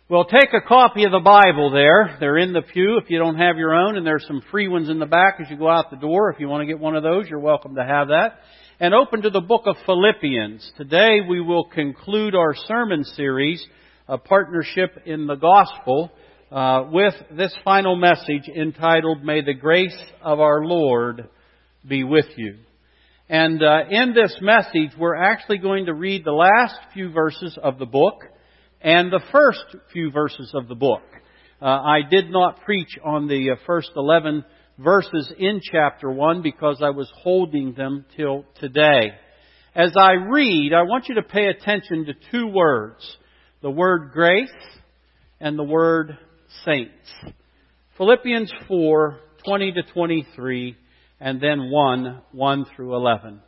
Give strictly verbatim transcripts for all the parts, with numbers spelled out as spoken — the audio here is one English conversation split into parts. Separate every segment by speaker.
Speaker 1: Well, take a copy of the Bible there. They're in the pew if you don't have your own, and there's some free ones in the back as you go out the door. If you want to get one of those, you're welcome to have that. And open to the book of Philippians. Today we will conclude our sermon series, a partnership in the gospel, uh, with this final message entitled, May the Grace of our Lord be with you. And uh, in this message, we're actually going to read the last few verses of the book and the first few verses of the book. Uh, I did not preach on the uh, first eleven verses in chapter one because I was holding them till today. As I read, I want you to pay attention to two words. The word grace and the word saints. Philippians four, twenty to twenty-three, and then one, one through eleven.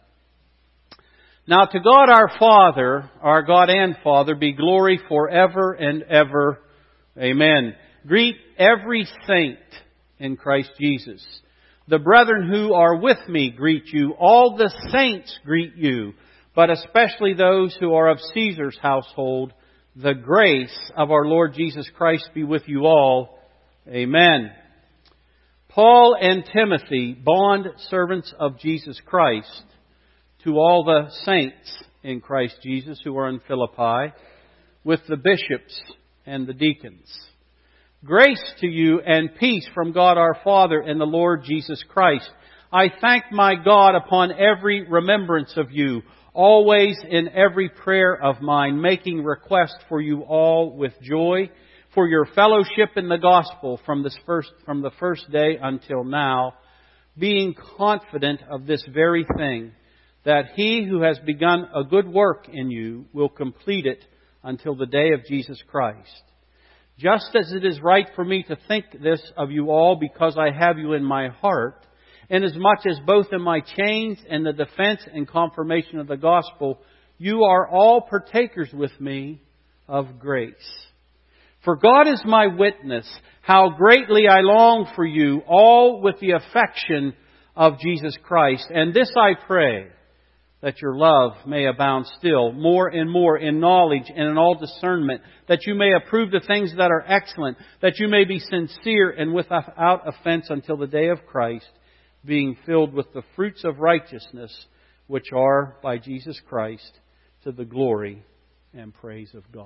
Speaker 1: Now to God our Father, our God and Father, be glory forever and ever. Amen. Greet every saint in Christ Jesus. The brethren who are with me greet you. All the saints greet you, but especially those who are of Caesar's household. The grace of our Lord Jesus Christ be with you all. Amen. Paul and Timothy, bond servants of Jesus Christ, to all the saints in Christ Jesus who are in Philippi, with the bishops and the deacons. Grace to you and peace from God our Father and the Lord Jesus Christ. I thank my God upon every remembrance of you, always in every prayer of mine, making request for you all with joy, for your fellowship in the gospel from this first, from the first day until now, being confident of this very thing, that He who has begun a good work in you will complete it until the day of Jesus Christ. Just as it is right for me to think this of you all because I have you in my heart, inasmuch as both in my chains and the defense and confirmation of the gospel, you are all partakers with me of grace. For God is my witness, how greatly I long for you, all with the affection of Jesus Christ. And this I pray, that your love may abound still more and more in knowledge and in all discernment, that you may approve the things that are excellent, that you may be sincere and without offense until the day of Christ, being filled with the fruits of righteousness, which are by Jesus Christ, to the glory and praise of God.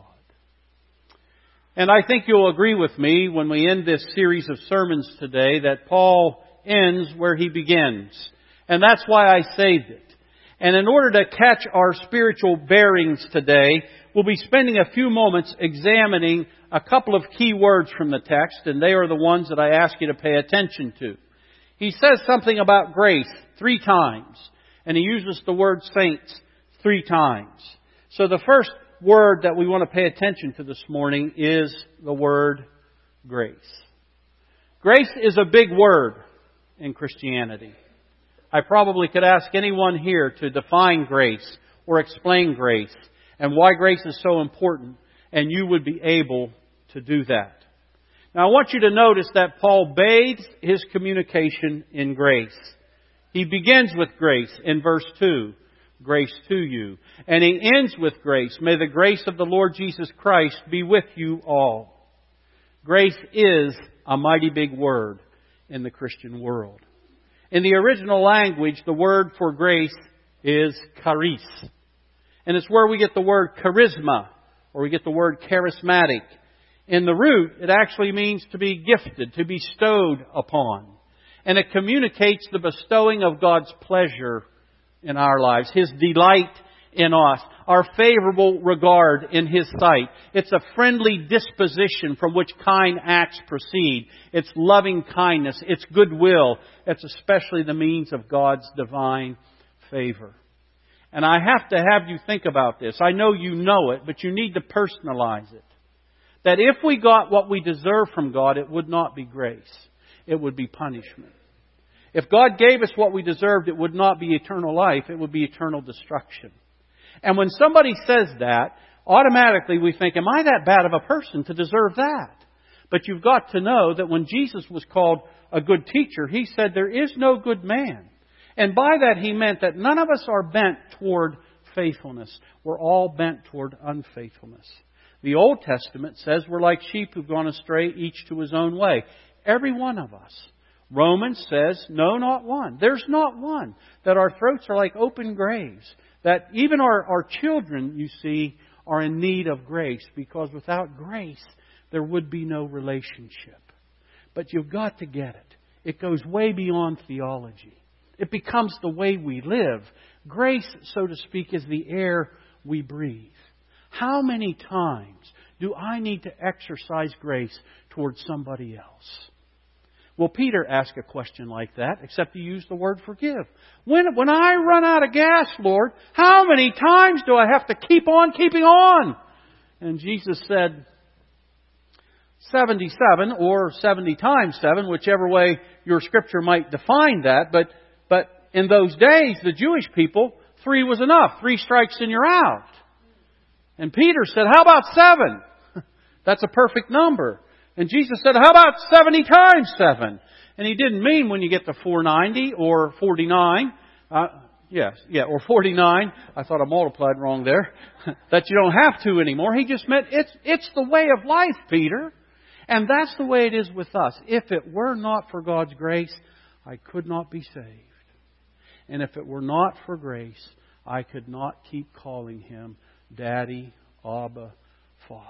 Speaker 1: And I think you'll agree with me when we end this series of sermons today that Paul ends where he begins. And that's why I saved it. And in order to catch our spiritual bearings today, we'll be spending a few moments examining a couple of key words from the text, and they are the ones that I ask you to pay attention to. He says something about grace three times, and he uses the word saints three times. So the first word that we want to pay attention to this morning is the word grace. Grace is a big word in Christianity. I probably could ask anyone here to define grace or explain grace and why grace is so important, and you would be able to do that. Now I want you to notice that Paul bathes his communication in grace. He begins with grace in verse two, grace to you. And he ends with grace. May the grace of the Lord Jesus Christ be with you all. Grace is a mighty big word in the Christian world. In the original language, the word for grace is charis. And it's where we get the word charisma, or we get the word charismatic. In the root, it actually means to be gifted, to be bestowed upon. And it communicates the bestowing of God's pleasure in our lives, His delight in us, our favorable regard in His sight. It's a friendly disposition from which kind acts proceed. It's loving kindness. It's goodwill. It's especially the means of God's divine favor. And I have to have you think about this. I know you know it, but you need to personalize it. That if we got what we deserve from God, it would not be grace. It would be punishment. If God gave us what we deserved, it would not be eternal life. It would be eternal destruction. And when somebody says that, automatically we think, am I that bad of a person to deserve that? But you've got to know that when Jesus was called a good teacher, He said there is no good man. And by that He meant that none of us are bent toward faithfulness. We're all bent toward unfaithfulness. The Old Testament says we're like sheep who've gone astray, each to his own way. Every one of us. Romans says, no, not one. There's not one. That our throats are like open graves. That even our, our children, you see, are in need of grace. Because without grace, there would be no relationship. But you've got to get it. It goes way beyond theology. It becomes the way we live. Grace, so to speak, is the air we breathe. How many times do I need to exercise grace towards somebody else? Well, Peter asked a question like that, except he used the word forgive. When, when I run out of gas, Lord, how many times do I have to keep on keeping on? And Jesus said, seventy-seven or seventy times seven, whichever way your scripture might define that. But, but in those days, the Jewish people, three was enough. Three strikes and you're out. And Peter said, how about seven? That's a perfect number. And Jesus said, how about seventy times seven? And He didn't mean when you get to four ninety or forty-nine. Uh, yes, yeah, or forty-nine. I thought I multiplied wrong there. That you don't have to anymore. He just meant it's, it's the way of life, Peter. And that's the way it is with us. If it were not for God's grace, I could not be saved. And if it were not for grace, I could not keep calling Him Daddy, Abba, Father.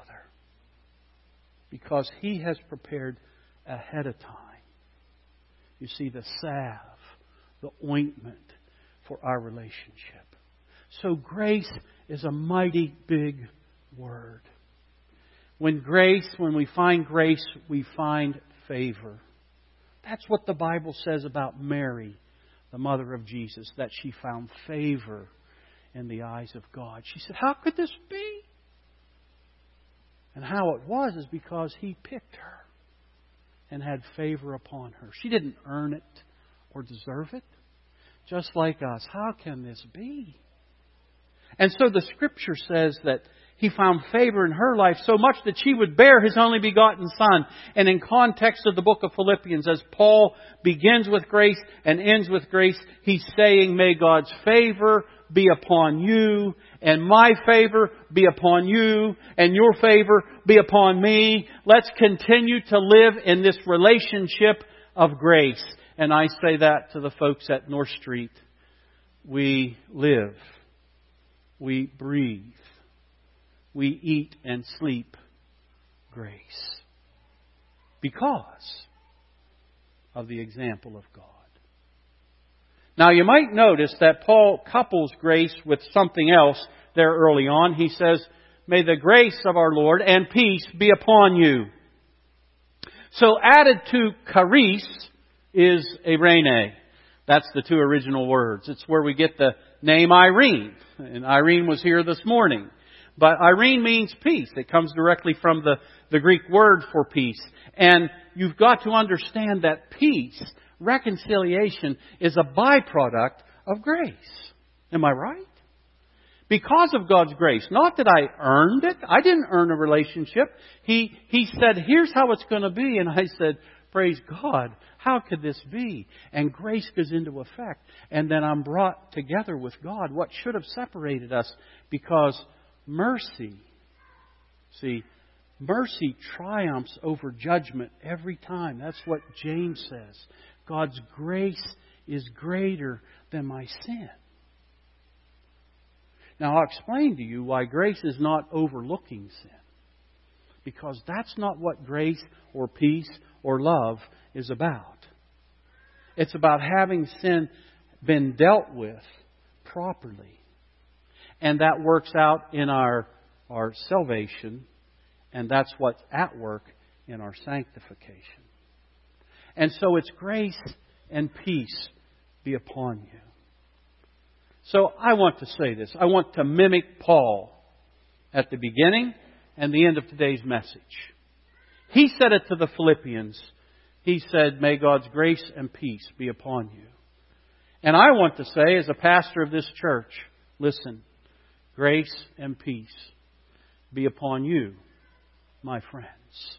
Speaker 1: Because He has prepared ahead of time. You see, the salve, the ointment for our relationship. So grace is a mighty big word. When grace, when we find grace, we find favor. That's what the Bible says about Mary, the mother of Jesus, that she found favor in the eyes of God. She said, how could this be? And how it was is because He picked her and had favor upon her. She didn't earn it or deserve it. Just like us. How can this be? And so the Scripture says that He found favor in her life so much that she would bear His only begotten Son. And in context of the book of Philippians, as Paul begins with grace and ends with grace, he's saying, may God's favor be upon you, and my favor be upon you, and your favor be upon me. Let's continue to live in this relationship of grace. And I say that to the folks at North Street. We live. We breathe. We eat and sleep grace. Because of the example of God. Now you might notice that Paul couples grace with something else there early on. He says, may the grace of our Lord and peace be upon you. So added to charis is eirene. That's the two original words. It's where we get the name Irene. And Irene was here this morning. But Irene means peace. It comes directly from the, the Greek word for peace. And you've got to understand that peace, reconciliation, is a byproduct of grace. Am I right? Because of God's grace. Not that I earned it. I didn't earn a relationship. He, he said, here's how it's going to be. And I said, praise God. How could this be? And grace goes into effect. And then I'm brought together with God. What should have separated us? Because mercy, see, mercy triumphs over judgment every time. That's what James says. God's grace is greater than my sin. Now I'll explain to you why grace is not overlooking sin. Because that's not what grace or peace or love is about. It's about having sin been dealt with properly. And that works out in our, our salvation. And that's what's at work in our sanctification. And so it's grace and peace be upon you. So I want to say this. I want to mimic Paul at the beginning and the end of today's message. He said it to the Philippians. He said, may God's grace and peace be upon you. And I want to say, as a pastor of this church, listen, grace and peace be upon you, my friends.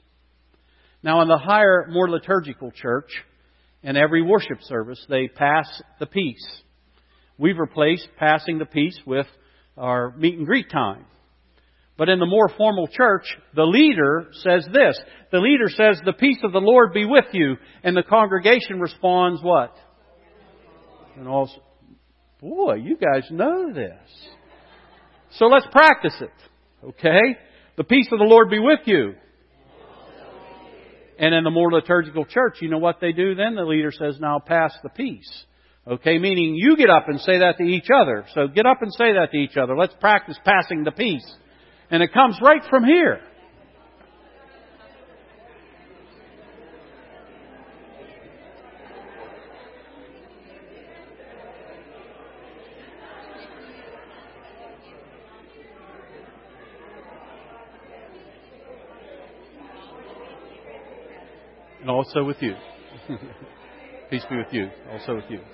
Speaker 1: Now, in the higher, more liturgical church, in every worship service, they pass the peace. We've replaced passing the peace with our meet and greet time. But in the more formal church, the leader says this. The leader says, the peace of the Lord be with you. And the congregation responds what? And also, boy, you guys know this. So let's practice it. Okay? The peace of the Lord be with you. And in the more liturgical church, you know what they do then? The leader says, now pass the peace. Okay, meaning you get up and say that to each other. So get up and say that to each other. Let's practice passing the peace. And it comes right from here. And also with you. Peace be with you. Also with you.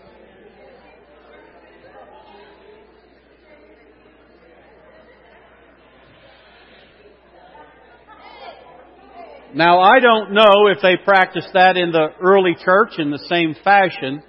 Speaker 1: Now, I don't know if they practiced that in the early church in the same fashion.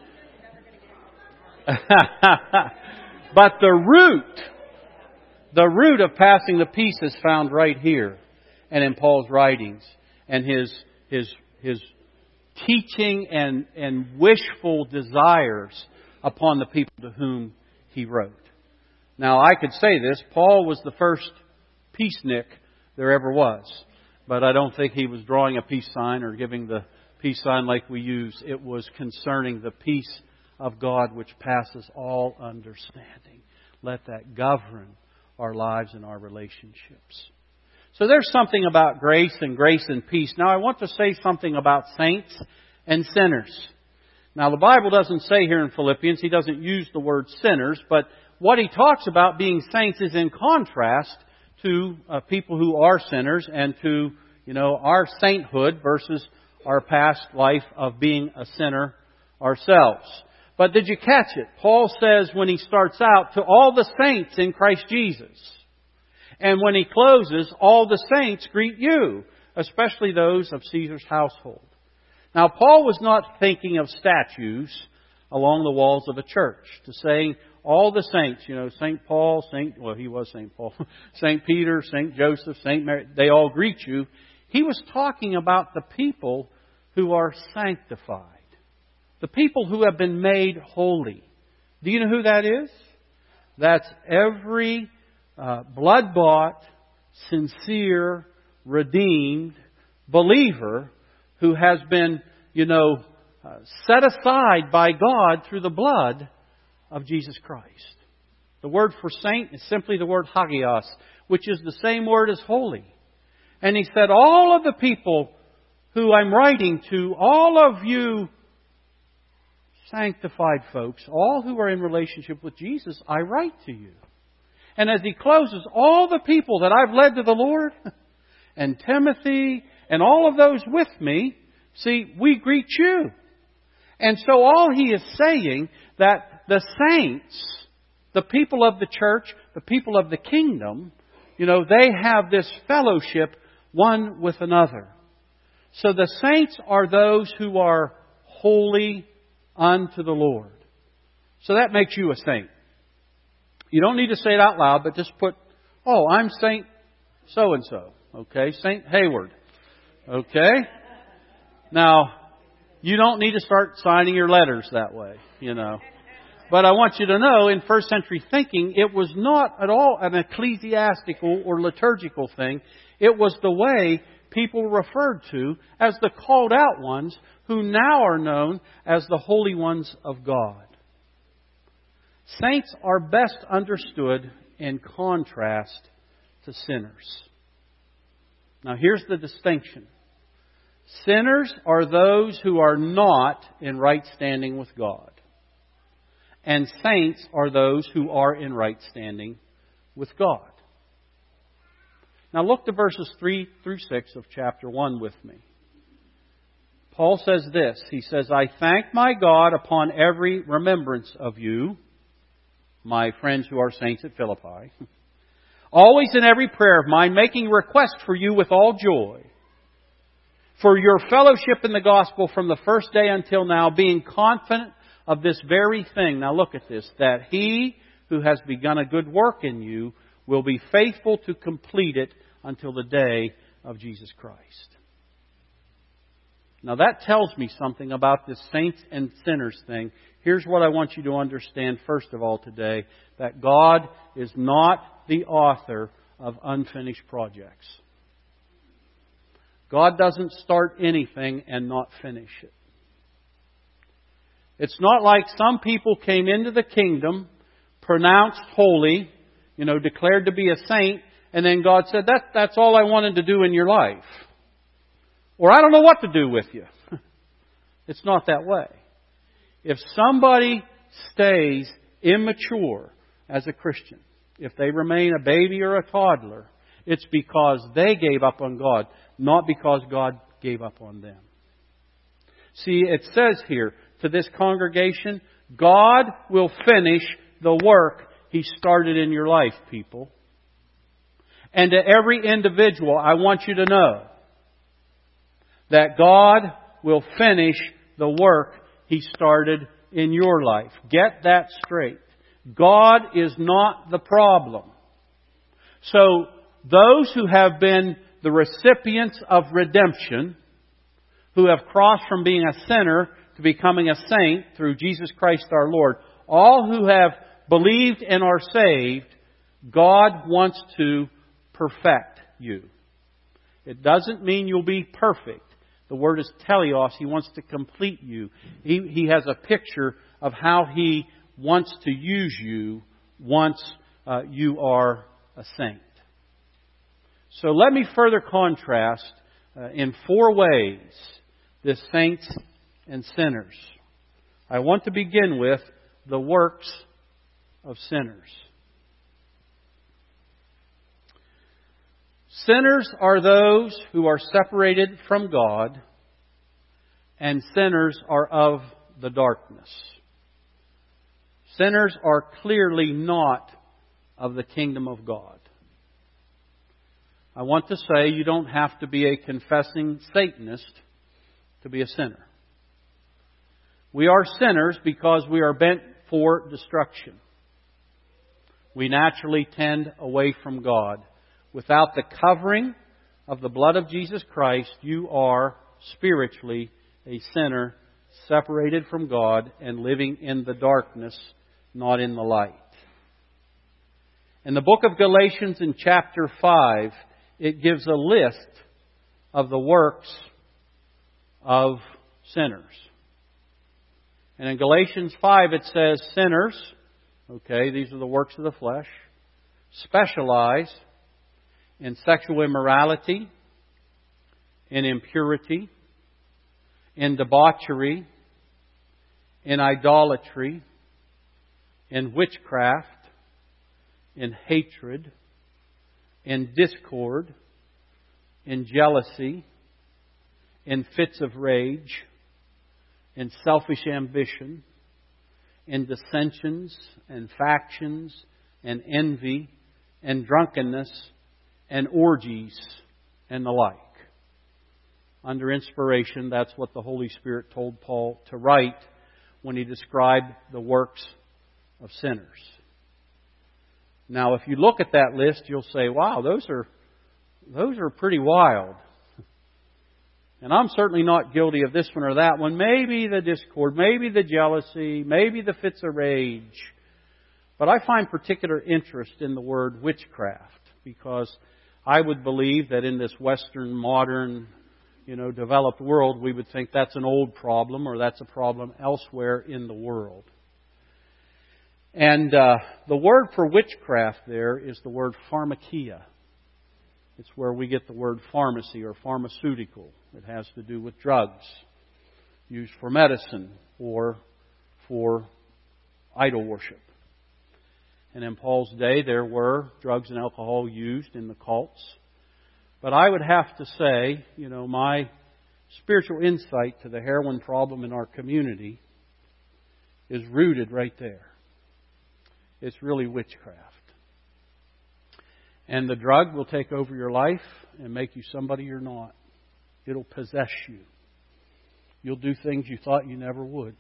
Speaker 1: But the root, the root of passing the peace is found right here and in Paul's writings and his his his teaching and, and wishful desires upon the people to whom he wrote. Now, I could say this, Paul was the first peacenik there ever was. But I don't think he was drawing a peace sign or giving the peace sign like we use. It was concerning the peace of God which passes all understanding. Let that govern our lives and our relationships. So there's something about grace and grace and peace. Now I want to say something about saints and sinners. Now the Bible doesn't say here in Philippians, he doesn't use the word sinners, but what he talks about being saints is in contrast to uh, people who are sinners and to, you know, our sainthood versus our past life of being a sinner ourselves. But did you catch it? Paul says when he starts out, to all the saints in Christ Jesus. And when he closes, all the saints greet you, especially those of Caesar's household. Now, Paul was not thinking of statues along the walls of a church, to saying, all the saints, you know, Saint Paul, Saint, well, he was Saint Paul, Saint Peter, Saint Joseph, Saint Mary, they all greet you. He was talking about the people who are sanctified. The people who have been made holy. Do you know who that is? That's every uh, blood-bought, sincere, redeemed believer who has been, you know, uh, set aside by God through the blood of Jesus Christ. The word for saint is simply the word hagios, which is the same word as holy. And he said, all of the people who I'm writing to, all of you sanctified folks, all who are in relationship with Jesus, I write to you. And as he closes, all the people that I've led to the Lord, and Timothy, and all of those with me, see, we greet you. And so all he is saying that the saints, the people of the church, the people of the kingdom, you know, they have this fellowship one with another. So the saints are those who are holy unto the Lord. So that makes you a saint. You don't need to say it out loud, but just put, oh, I'm Saint so-and-so. Okay, Saint Hayward. Okay? Now, you don't need to start signing your letters that way, you know. But I want you to know, in first century thinking, it was not at all an ecclesiastical or liturgical thing. It was the way people referred to as the called out ones who now are known as the holy ones of God. Saints are best understood in contrast to sinners. Now here's the distinction. Sinners are those who are not in right standing with God. And saints are those who are in right standing with God. Now look to verses three through six of chapter one with me. Paul says this. He says, I thank my God upon every remembrance of you, my friends who are saints at Philippi, always in every prayer of mine, making request for you with all joy, for your fellowship in the gospel from the first day until now, being confident of this very thing. Now look at this, that He who has begun a good work in you will be faithful to complete it until the day of Jesus Christ. Now that tells me something about this saints and sinners thing. Here's what I want you to understand first of all today, that God is not the author of unfinished projects. God doesn't start anything and not finish it. It's not like some people came into the kingdom, pronounced holy, you know, declared to be a saint, and then God said, that, that's all I wanted to do in your life. Or I don't know what to do with you. It's not that way. If somebody stays immature as a Christian, if they remain a baby or a toddler, it's because they gave up on God, not because God gave up on them. See, it says here to this congregation, God will finish the work He started in your life, people. And to every individual, I want you to know that God will finish the work He started in your life. Get that straight. God is not the problem. So, those who have been the recipients of redemption, who have crossed from being a sinner to becoming a saint through Jesus Christ our Lord, all who have believed and are saved, God wants to perfect you. It doesn't mean you'll be perfect. The word is teleos. He wants to complete you. He, he has a picture of how He wants to use you once uh, you are a saint. So let me further contrast uh, in four ways this saints and sinners. I want to begin with the works of sinners. Sinners are those who are separated from God, and sinners are of the darkness. Sinners are clearly not of the kingdom of God. I want to say you don't have to be a confessing Satanist to be a sinner. We are sinners because we are bent for destruction. We naturally tend away from God. Without the covering of the blood of Jesus Christ, you are spiritually a sinner, separated from God and living in the darkness, not in the light. In the book of Galatians in chapter five, it gives a list of the works of sinners. And in Galatians five it says, sinners, okay, these are the works of the flesh, specialize in sexual immorality, in impurity, in debauchery, in idolatry, in witchcraft, in hatred, in discord, in jealousy, in fits of rage, in selfish ambition, in dissensions and factions and envy and drunkenness and orgies and the like. Under inspiration, that's what the Holy Spirit told Paul to write when he described the works of sinners. Now, if you look at that list, you'll say, wow, those are those are pretty wild. And I'm certainly not guilty of this one or that one. Maybe the discord, maybe the jealousy, maybe the fits of rage. But I find particular interest in the word witchcraft, because I would believe that in this Western, modern, you know, developed world, we would think that's an old problem, or that's a problem elsewhere in the world. And uh, the word for witchcraft there is the word pharmakia. It's where we get the word pharmacy or pharmaceutical. It has to do with drugs used for medicine or for idol worship. And in Paul's day, there were drugs and alcohol used in the cults. But I would have to say, you know, my spiritual insight to the heroin problem in our community is rooted right there. It's really witchcraft. And the drug will take over your life and make you somebody you're not. It'll possess you. You'll do things you thought you never would.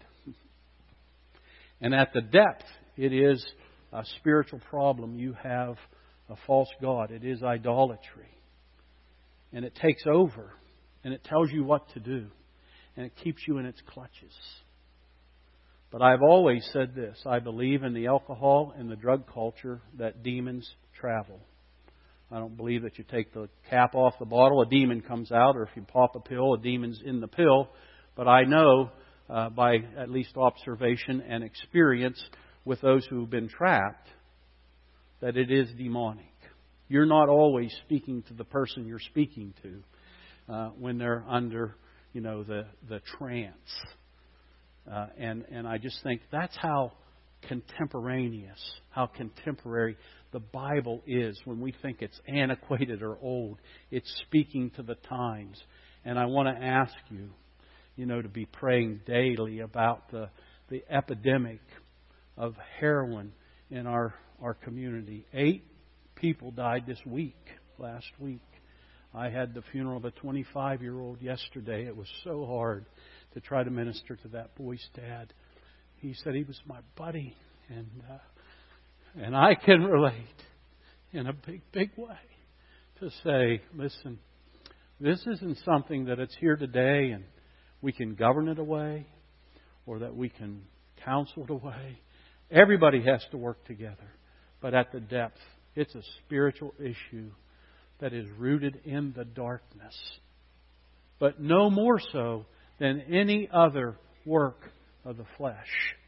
Speaker 1: And at the depth, it is a spiritual problem you have a false god. It is idolatry. And it takes over. And it tells you what to do. And it keeps you in its clutches. But I've always said this. I believe in the alcohol and the drug culture that demons travel. I don't believe that you take the cap off the bottle, a demon comes out. Or if you pop a pill, a demon's in the pill. But I know uh, by at least observation and experience with those who have been trapped that it is demonic. You're not always speaking to the person you're speaking to uh, when they're under, you know, the, the trance. Uh, and, and I just think that's how contemporaneous, how contemporary the Bible is when we think it's antiquated or old. It's speaking to the times. And I want to ask you, you know, to be praying daily about the, the epidemic of heroin in our, our community. Eight people died this week, last week. I had the funeral of a twenty-five-year-old yesterday. It was so hard to try to minister to that boy's dad. He said he was my buddy, and uh, and I can relate in a big, big way to say, listen, this isn't something that it's here today and we can govern it away or that we can counsel it away. Everybody has to work together. But at the depth, it's a spiritual issue that is rooted in the darkness. But no more so than any other work of the flesh.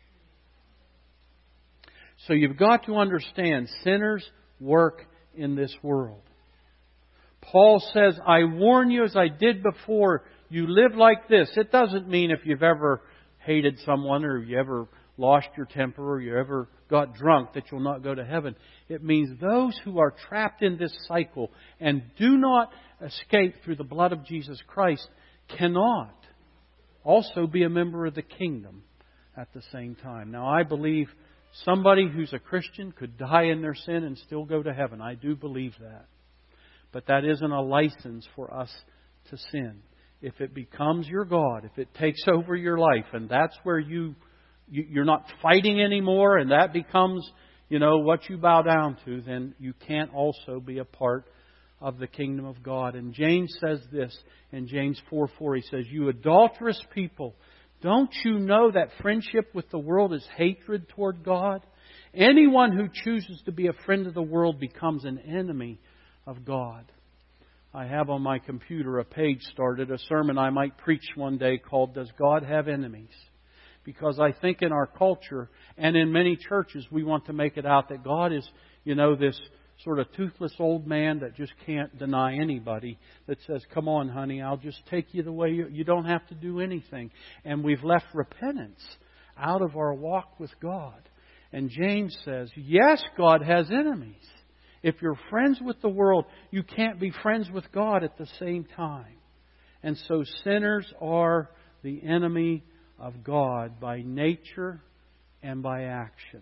Speaker 1: So you've got to understand, sinners work in this world. Paul says, I warn you as I did before, you live like this. It doesn't mean if you've ever hated someone or you ever lost your temper or you ever got drunk that you'll not go to heaven. It means those who are trapped in this cycle and do not escape through the blood of Jesus Christ cannot also be a member of the kingdom at the same time. Now, I believe somebody who's a Christian could die in their sin and still go to heaven. I do believe that. But that isn't a license for us to sin. If it becomes your God, if it takes over your life, and that's where you, you you're not fighting anymore, and that becomes, you know, what you bow down to, then you can't also be a part of the kingdom of God. And James says this in James four four. He says, you adulterous people, don't you know that friendship with the world is hatred toward God? Anyone who chooses to be a friend of the world becomes an enemy of God. I have on my computer a page started, a sermon I might preach one day called, Does God Have Enemies? Because I think in our culture and in many churches we want to make it out that God is, you know, this sort of toothless old man that just can't deny anybody, that says, come on, honey, I'll just take you the way you, you don't have to do anything. And we've left repentance out of our walk with God. And James says, yes, God has enemies. If you're friends with the world, you can't be friends with God at the same time. And so sinners are the enemy of God by nature and by action.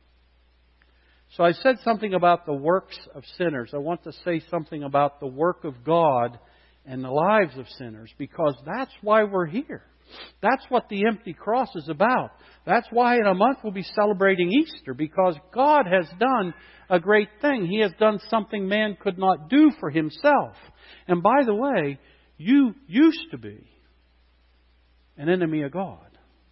Speaker 1: So I said something about the works of sinners. I want to say something about the work of God and the lives of sinners, because that's why we're here. That's what the empty cross is about. That's why in a month we'll be celebrating Easter, because God has done a great thing. He has done something man could not do for himself. And by the way, you used to be an enemy of God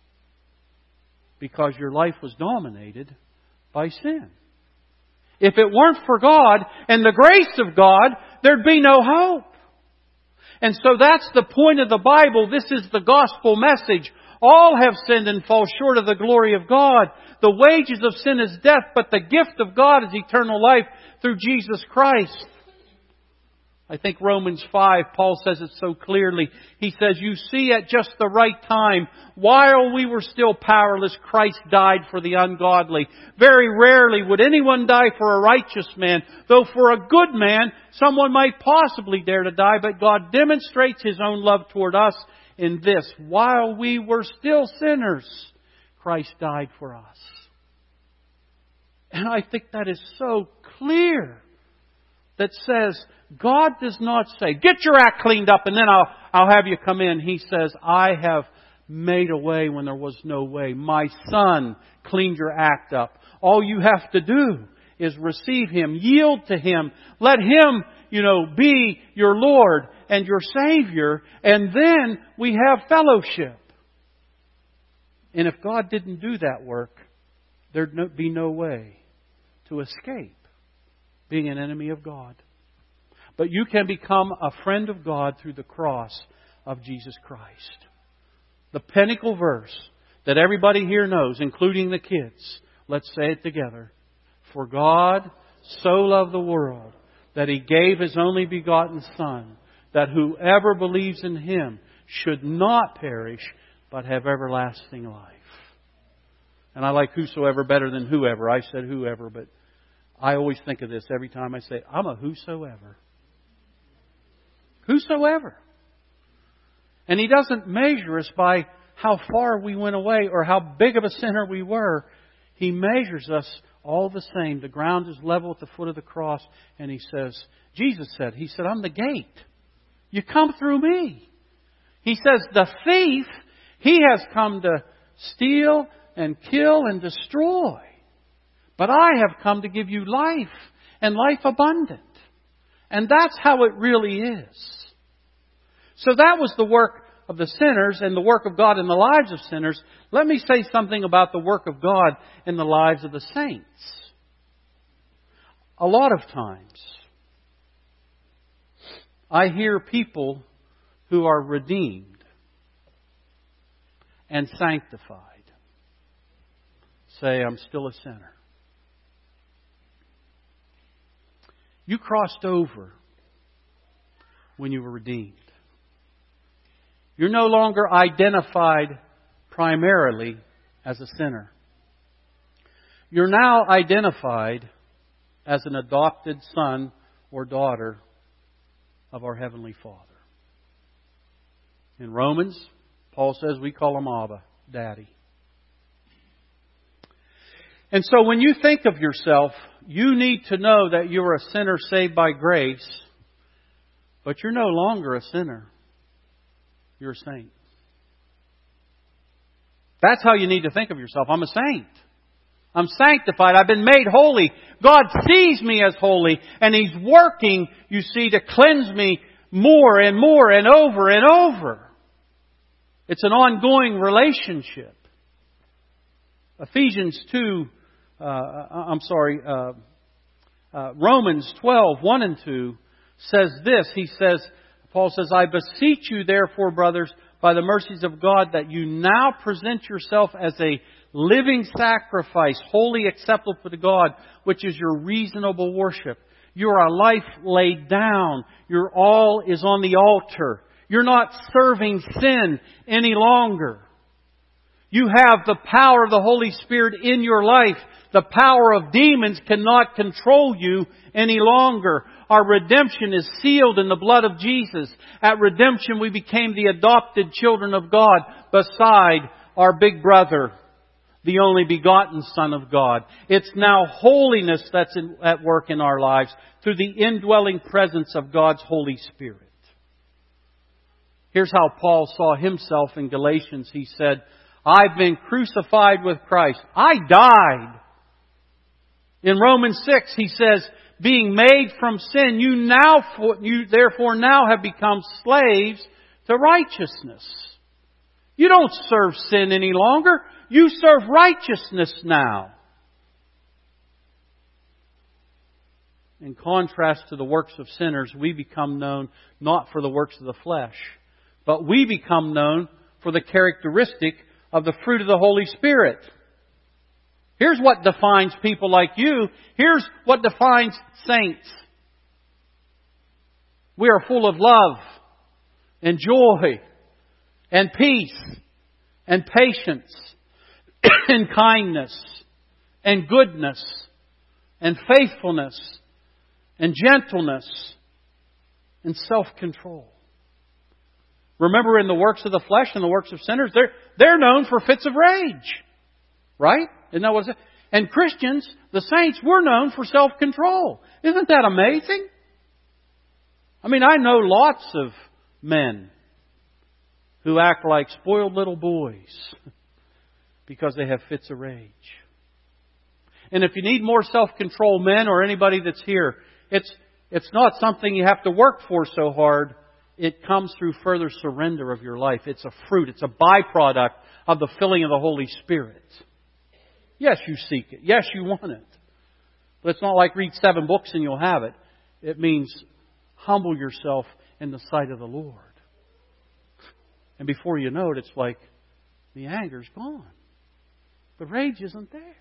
Speaker 1: because your life was dominated by sin. If it weren't for God and the grace of God, there'd be no hope. And so that's the point of the Bible. This is the gospel message. All have sinned and fall short of the glory of God. The wages of sin is death, but the gift of God is eternal life through Jesus Christ. I think Romans five, Paul says it so clearly. He says, you see, at just the right time, while we were still powerless, Christ died for the ungodly. Very rarely would anyone die for a righteous man, though for a good man, someone might possibly dare to die. But God demonstrates His own love toward us in this: while we were still sinners, Christ died for us. And I think that is so clear. That says, God does not say, get your act cleaned up and then I'll, I'll have you come in. He says, I have made a way when there was no way. My Son cleaned your act up. All you have to do is receive Him, yield to Him, let Him, you know, be your Lord and your Savior, and then we have fellowship. And if God didn't do that work, there'd no, be no way to escape being an enemy of God. But you can become a friend of God through the cross of Jesus Christ. The pinnacle verse that everybody here knows, including the kids. Let's say it together. For God so loved the world that He gave His only begotten Son, that whoever believes in Him should not perish, but have everlasting life. And I like whosoever better than whoever. I said whoever, but I always think of this every time I say, I'm a whosoever. Whosoever. And He doesn't measure us by how far we went away or how big of a sinner we were. He measures us all the same. The ground is level at the foot of the cross. And He says, Jesus said, He said, I'm the gate. You come through me. He says, the thief, he has come to steal and kill and destroy. But I have come to give you life and life abundant. And that's how it really is. So that was the work of the sinners and the work of God in the lives of sinners. Let me say something about the work of God in the lives of the saints. A lot of times, I hear people who are redeemed and sanctified say, I'm still a sinner. You crossed over when you were redeemed. You're no longer identified primarily as a sinner. You're now identified as an adopted son or daughter of our Heavenly Father. In Romans, Paul says we call Him Abba, Daddy. And so when you think of yourself, you need to know that you're a sinner saved by grace, but you're no longer a sinner. You're a saint. That's how you need to think of yourself. I'm a saint. I'm sanctified. I've been made holy. God sees me as holy, and He's working, you see, to cleanse me more and more and over and over. It's an ongoing relationship. Ephesians two, uh, I'm sorry, uh, uh, Romans twelve, one and two says this. He says, Paul says, I beseech you therefore, brothers, by the mercies of God, that you now present yourself as a living sacrifice, wholly acceptable to God, which is your reasonable worship. You're a life laid down. Your all is on the altar. You're not serving sin any longer. You have the power of the Holy Spirit in your life. The power of demons cannot control you any longer. Our redemption is sealed in the blood of Jesus. At redemption, we became the adopted children of God beside our big brother, the only begotten Son of God. It's now holiness that's in, at work in our lives through the indwelling presence of God's Holy Spirit. Here's how Paul saw himself in Galatians. He said, I've been crucified with Christ. I died. In Romans six, he says, being made from sin, you now, you therefore now have become slaves to righteousness. You don't serve sin any longer. You serve righteousness now. In contrast to the works of sinners, we become known not for the works of the flesh, but we become known for the characteristic of the fruit of the Holy Spirit. Here's what defines people like you. Here's what defines saints. We are full of love and joy and peace and patience and kindness and goodness and faithfulness and gentleness and self-control. Remember, in the works of the flesh and the works of sinners, they're, they're known for fits of rage. Right? Isn't that what it is? And Christians, the saints, we're known for self-control. Isn't that amazing? I mean, I know lots of men who act like spoiled little boys because they have fits of rage. And if you need more self-control, men or anybody that's here, it's, it's not something you have to work for so hard. It comes through further surrender of your life. It's a fruit. It's a byproduct of the filling of the Holy Spirit. Yes, you seek it. Yes, you want it. But it's not like read seven books and you'll have it. It means humble yourself in the sight of the Lord. And before you know it, it's like the anger's gone. The rage isn't there.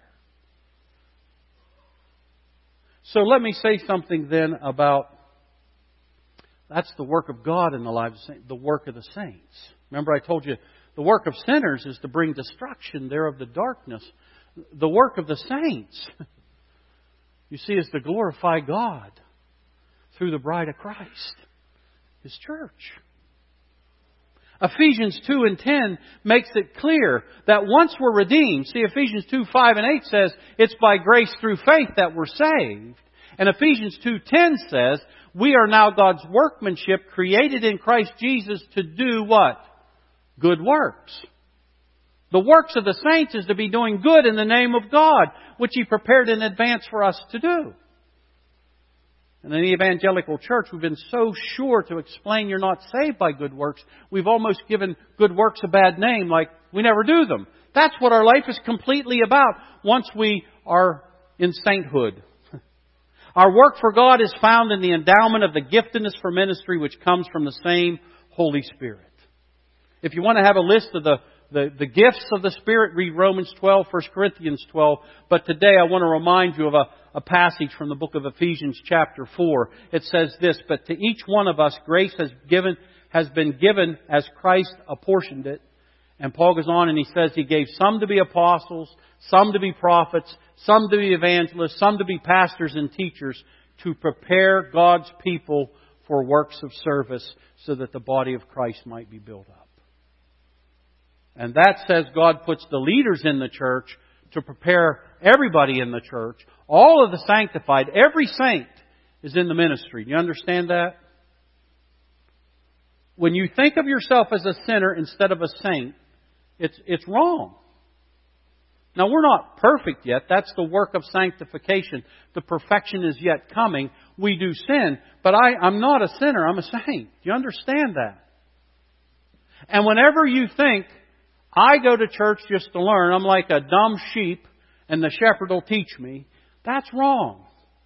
Speaker 1: So let me say something then about that's the work of God in the lives of saints, the work of the saints. Remember I told you the work of sinners is to bring destruction there of the darkness. The work of the saints, you see, is to glorify God through the bride of Christ, His church. Ephesians two and ten makes it clear that once we're redeemed, see Ephesians two, five and eight says it's by grace through faith that we're saved. And Ephesians two ten says we are now God's workmanship created in Christ Jesus to do what? Good works. The works of the saints is to be doing good in the name of God, which He prepared in advance for us to do. And in the evangelical church, we've been so sure to explain you're not saved by good works. We've almost given good works a bad name, like we never do them. That's what our life is completely about once we are in sainthood. Our work for God is found in the endowment of the giftedness for ministry which comes from the same Holy Spirit. If you want to have a list of the The, the gifts of the Spirit, read Romans twelve, First Corinthians twelve. But today I want to remind you of a, a passage from the book of Ephesians chapter four. It says this, but to each one of us grace has given has been given as Christ apportioned it. And Paul goes on and he says He gave some to be apostles, some to be prophets, some to be evangelists, some to be pastors and teachers to prepare God's people for works of service so that the body of Christ might be built up. And that says God puts the leaders in the church to prepare everybody in the church. All of the sanctified, every saint is in the ministry. Do you understand that? When you think of yourself as a sinner instead of a saint, it's, it's wrong. Now we're not perfect yet. That's the work of sanctification. The perfection is yet coming. We do sin. But I, I'm not a sinner. I'm a saint. Do you understand that? And whenever you think, I go to church just to learn, I'm like a dumb sheep and the shepherd will teach me, that's wrong.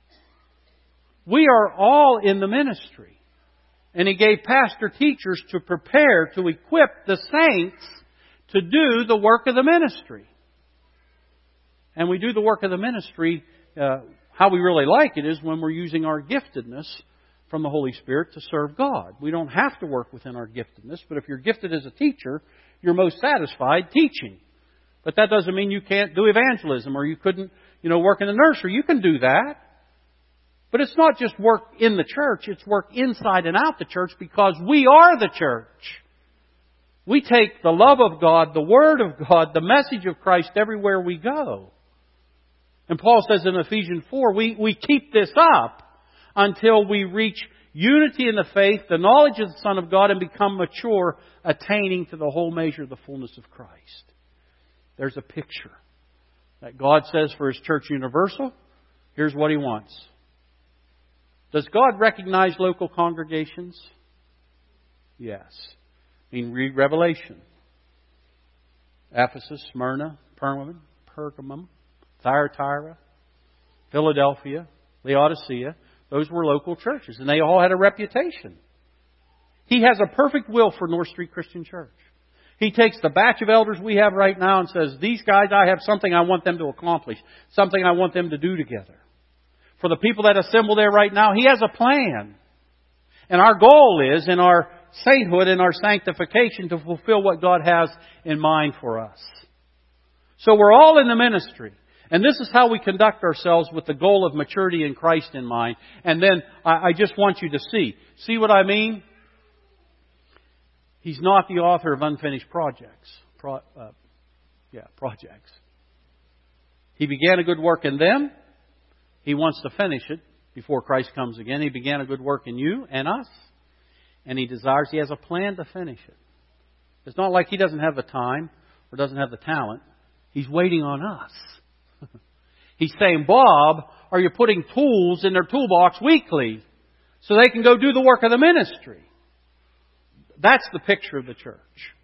Speaker 1: We are all in the ministry. And He gave pastor teachers to prepare, to equip the saints to do the work of the ministry. And we do the work of the ministry, uh, how we really like it is when we're using our giftedness from the Holy Spirit to serve God. We don't have to work within our giftedness, but if you're gifted as a teacher, you're most satisfied teaching. But that doesn't mean you can't do evangelism or you couldn't, you know, work in the nursery. You can do that. But it's not just work in the church. It's work inside and out the church because we are the church. We take the love of God, the Word of God, the message of Christ everywhere we go. And Paul says in Ephesians four, we, we keep this up until we reach unity in the faith, the knowledge of the Son of God, and become mature, attaining to the whole measure of the fullness of Christ. There's a picture that God says for His church universal. Here's what He wants. Does God recognize local congregations? Yes. I mean, read Revelation. Ephesus, Smyrna, Pergamum, Pergamum, Thyatira, Philadelphia, Laodicea. Those were local churches, and they all had a reputation. He has a perfect will for North Street Christian Church. He takes the batch of elders we have right now and says, these guys, I have something I want them to accomplish, something I want them to do together. For the people that assemble there right now, He has a plan. And our goal is, in our sainthood, in our sanctification, to fulfill what God has in mind for us. So we're all in the ministry. And this is how we conduct ourselves with the goal of maturity in Christ in mind. And then I, I just want you to see. See what I mean? He's not the author of unfinished projects. Pro, uh, yeah, projects. He began a good work in them. He wants to finish it before Christ comes again. He began a good work in you and us. And He desires, He has a plan to finish it. It's not like He doesn't have the time or doesn't have the talent. He's waiting on us. He's saying, Bob, are you putting tools in their toolbox weekly so they can go do the work of the ministry? That's the picture of the church.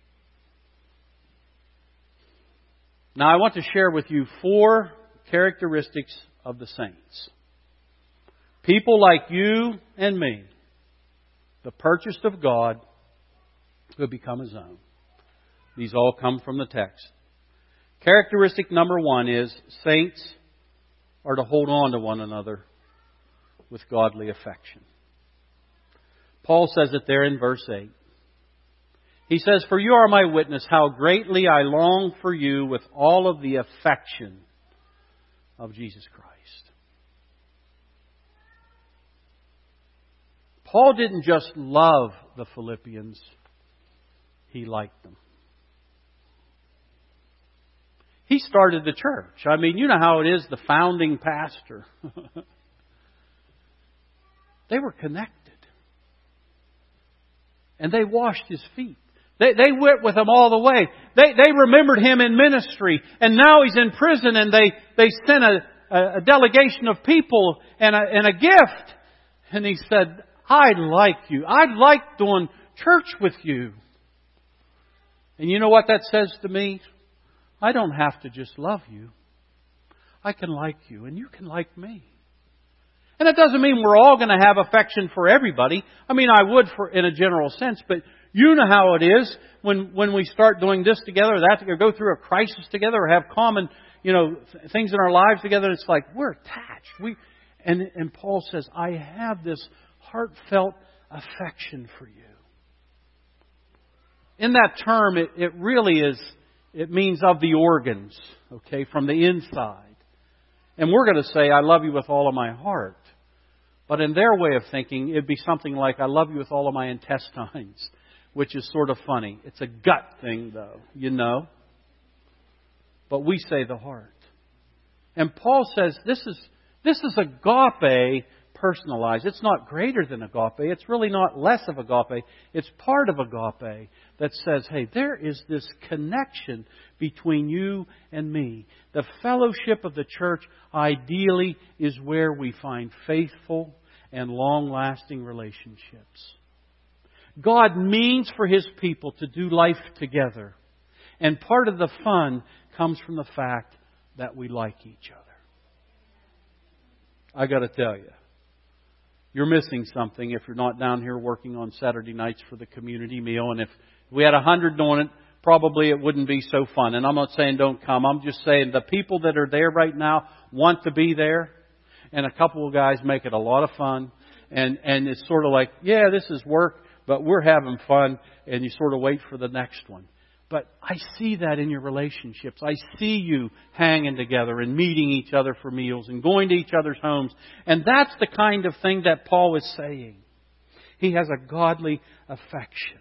Speaker 1: Now I want to share with you four characteristics of the saints. People like you and me, the purchased of God, who have become His own. These all come from the text. Characteristic number one is saints are to hold on to one another with godly affection. Paul says it there in verse eight. He says, "For you are my witness how greatly I long for you with all of the affection of Jesus Christ." Paul didn't just love the Philippians, he liked them. He started the church. I mean, you know how it is, the founding pastor. They were connected. And they washed his feet. They, they went with him all the way. They, they remembered him in ministry. And now he's in prison and they, they sent a, a delegation of people and a, and a gift. And he said, I like you. I like doing church with you. And you know what that says to me? I don't have to just love you. I can like you and you can like me. And it doesn't mean we're all going to have affection for everybody. I mean, I would for in a general sense, but you know how it is when, when we start doing this together, or that, or go through a crisis together, or have common, you know, th- things in our lives together. It's like we're attached. We, and, and Paul says, I have this heartfelt affection for you. In that term, it, it really is, it means of the organs, okay, from the inside. And we're going to say, I love you with all of my heart. But in their way of thinking, it'd be something like, I love you with all of my intestines, which is sort of funny. It's a gut thing, though, you know. But we say the heart. And Paul says, this is, this is agape personalized. It's not greater than agape. It's really not less of agape. It's part of agape that says, hey, there is this connection between you and me. The fellowship of the church ideally is where we find faithful and long-lasting relationships. God means for His people to do life together. And part of the fun comes from the fact that we like each other. I got to tell you, you're missing something if you're not down here working on Saturday nights for the community meal. And if we had a hundred doing it, probably it wouldn't be so fun. And I'm not saying don't come. I'm just saying the people that are there right now want to be there. And a couple of guys make it a lot of fun. And, and it's sort of like, yeah, this is work, but we're having fun. And you sort of wait for the next one. But I see that in your relationships. I see you hanging together and meeting each other for meals and going to each other's homes. And that's the kind of thing that Paul is saying. He has a godly affection.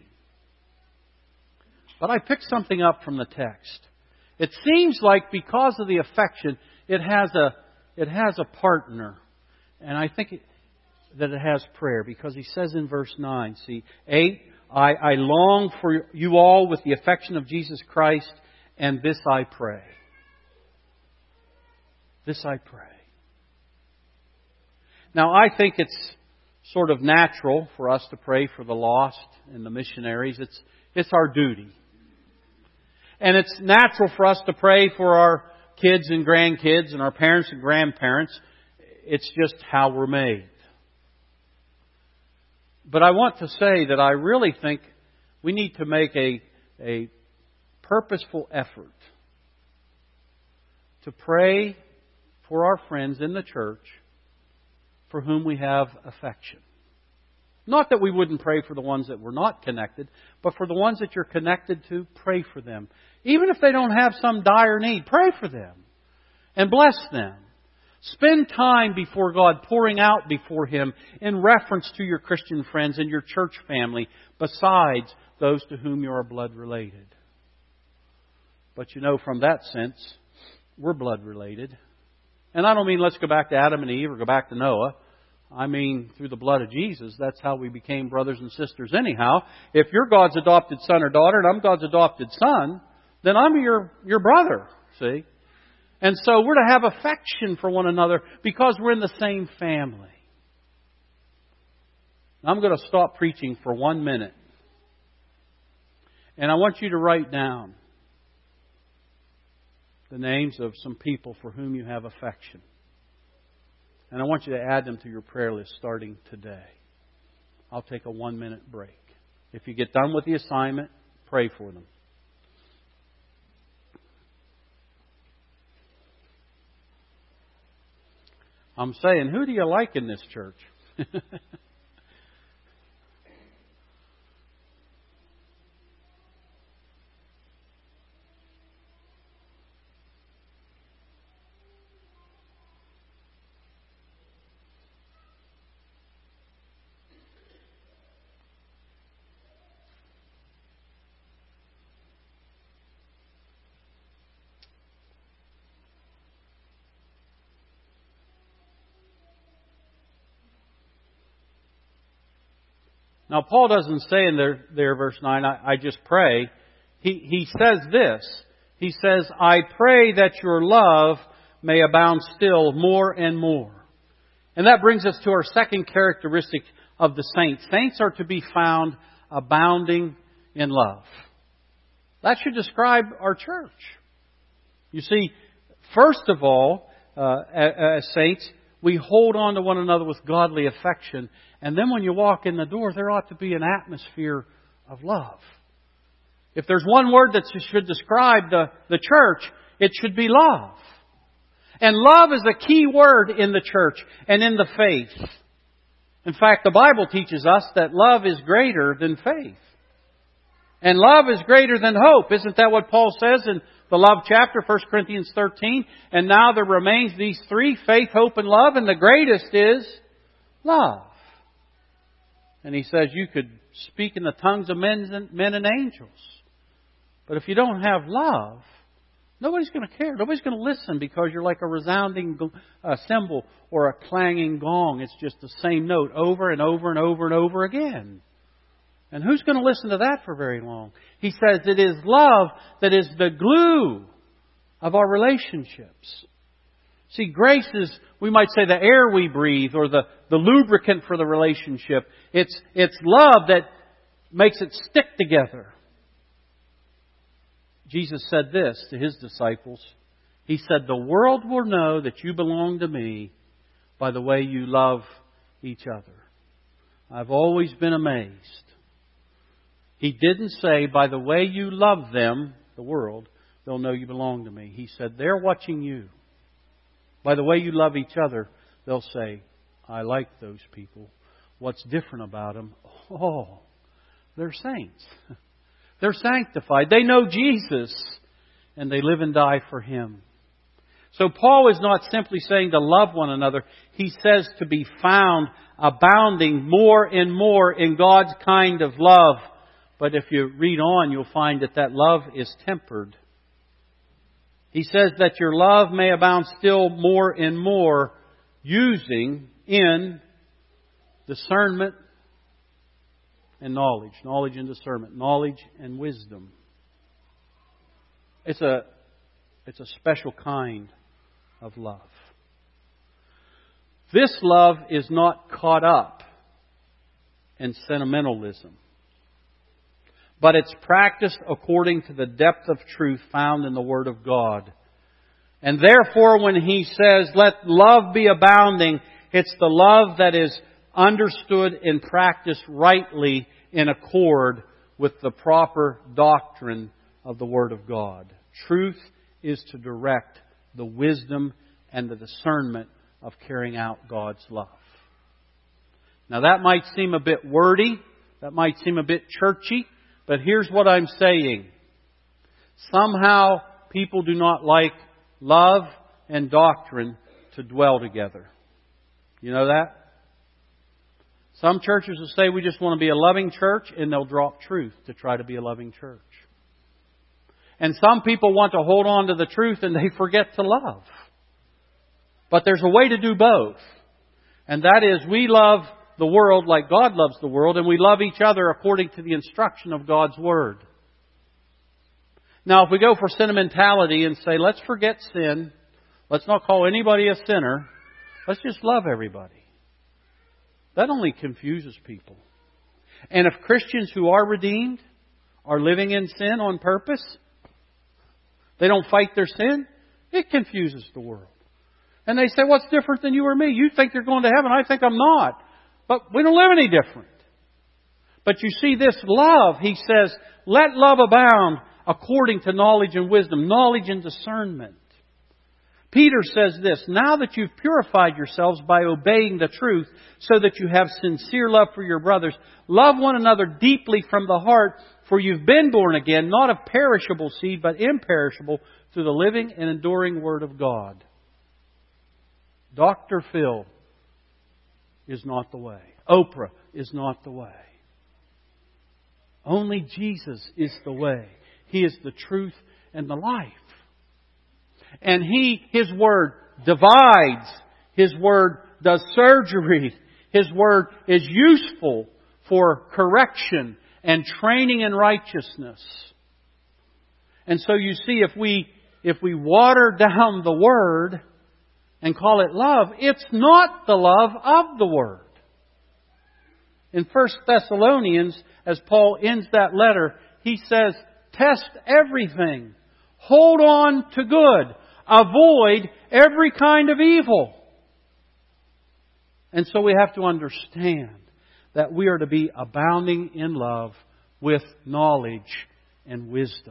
Speaker 1: But I picked something up from the text. It seems like because of the affection, it has a, it has a partner. And I think it, that it has prayer. Because he says in verse nine, see, eight, I, I long for you all with the affection of Jesus Christ, and this I pray. This I pray. Now, I think it's sort of natural for us to pray for the lost and the missionaries. It's, it's our duty. And it's natural for us to pray for our kids and grandkids and our parents and grandparents. It's just how we're made. But I want to say that I really think we need to make a, a purposeful effort to pray for our friends in the church for whom we have affection. Not that we wouldn't pray for the ones that we're not connected, but for the ones that you're connected to, pray for them. Even if they don't have some dire need, pray for them and bless them. Spend time before God, pouring out before Him in reference to your Christian friends and your church family, besides those to whom you are blood related. But you know, from that sense, we're blood related. And I don't mean let's go back to Adam and Eve or go back to Noah. I mean, through the blood of Jesus, that's how we became brothers and sisters anyhow. If you're God's adopted son or daughter and I'm God's adopted son, then I'm your, your brother, see? And so we're to have affection for one another because we're in the same family. I'm going to stop preaching for one minute. And I want you to write down the names of some people for whom you have affection. And I want you to add them to your prayer list starting today. I'll take a one minute break. If you get done with the assignment, pray for them. I'm saying, who do you like in this church? Now, Paul doesn't say in there, there verse nine, I, I just pray. He, he says this. He says, I pray that your love may abound still more and more. And that brings us to our second characteristic of the saints. Saints are to be found abounding in love. That should describe our church. You see, first of all, uh, as saints, we hold on to one another with godly affection. And then when you walk in the door, there ought to be an atmosphere of love. If there's one word that should describe the, the church, it should be love. And love is a key word in the church and in the faith. In fact, the Bible teaches us that love is greater than faith. And love is greater than hope. Isn't that what Paul says in the love chapter, First Corinthians thirteen? And now there remains these three, faith, hope, and love. And the greatest is love. And he says you could speak in the tongues of men and, men and angels. But if you don't have love, nobody's going to care. Nobody's going to listen because you're like a resounding uh, cymbal or a clanging gong. It's just the same note over and over and over and over again. And who's going to listen to that for very long? He says it is love that is the glue of our relationships. See, grace is, we might say, the air we breathe or the, the lubricant for the relationship. It's, it's love that makes it stick together. Jesus said this to His disciples. He said, the world will know that you belong to me by the way you love each other. I've always been amazed. He didn't say, by the way you love them, the world, they'll know you belong to me. He said, they're watching you. By the way you love each other, they'll say, I like those people. What's different about them? Oh, they're saints. They're sanctified. They know Jesus, and they live and die for Him. So Paul is not simply saying to love one another. He says to be found abounding more and more in God's kind of love. But if you read on, you'll find that that love is tempered. He says that your love may abound still more and more, using in discernment and knowledge. Knowledge and discernment. Knowledge and wisdom. It's a, it's a special kind of love. This love is not caught up in sentimentalism, but it's practiced according to the depth of truth found in the Word of God. And therefore, when he says, let love be abounding, it's the love that is understood and practiced rightly in accord with the proper doctrine of the Word of God. Truth is to direct the wisdom and the discernment of carrying out God's love. Now that might seem a bit wordy, that might seem a bit churchy, but here's what I'm saying. Somehow people do not like love and doctrine to dwell together. You know that? Some churches will say we just want to be a loving church, and they'll drop truth to try to be a loving church. And some people want to hold on to the truth and they forget to love. But there's a way to do both. And that is, we love the world like God loves the world, and we love each other according to the instruction of God's Word. Now, if we go for sentimentality and say, let's forget sin, Let's not call anybody a sinner. Let's just love everybody. That only confuses people. And if Christians who are redeemed are living in sin on purpose, they don't fight their sin, it confuses the world. And they say, what's different than you or me? You think you're going to heaven. I think I'm not. But we don't live any different. But you see this love, he says, let love abound according to knowledge and wisdom, knowledge and discernment. Peter says this, now that you've purified yourselves by obeying the truth, so that you have sincere love for your brothers, love one another deeply from the heart, for you've been born again, not of perishable seed, but imperishable, through the living and enduring Word of God. Doctor Phil is not the way. Oprah is not the way. Only Jesus is the way. He is the truth and the life. And He, His Word divides. His Word does surgery. His Word is useful for correction and training in righteousness. And so you see, if we, if we water down the Word and call it love, it's not the love of the Word. In First Thessalonians, as Paul ends that letter, he says, test everything. Hold on to good. Avoid every kind of evil. And so we have to understand that we are to be abounding in love with knowledge and wisdom.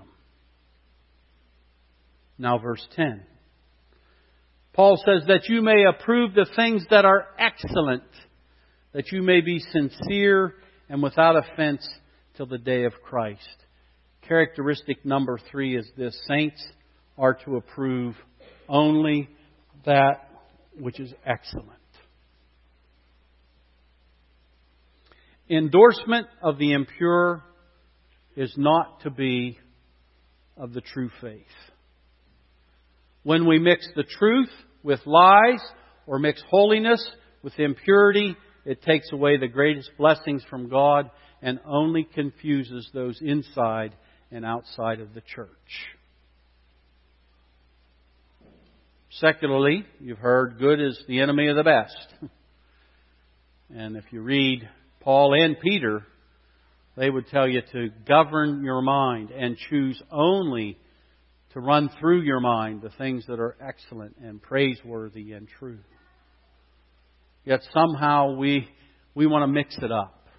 Speaker 1: Now verse ten. Paul says that you may approve the things that are excellent, that you may be sincere and without offense till the day of Christ. Characteristic number three is this: saints are to approve only that which is excellent. Endorsement of the impure is not to be of the true faith. When we mix the truth with lies or mix holiness with impurity, it takes away the greatest blessings from God and only confuses those inside and outside of the church. Secularly, you've heard good is the enemy of the best. And if you read Paul and Peter, they would tell you to govern your mind and choose only to run through your mind the things that are excellent and praiseworthy and true. Yet somehow we we want to mix it up.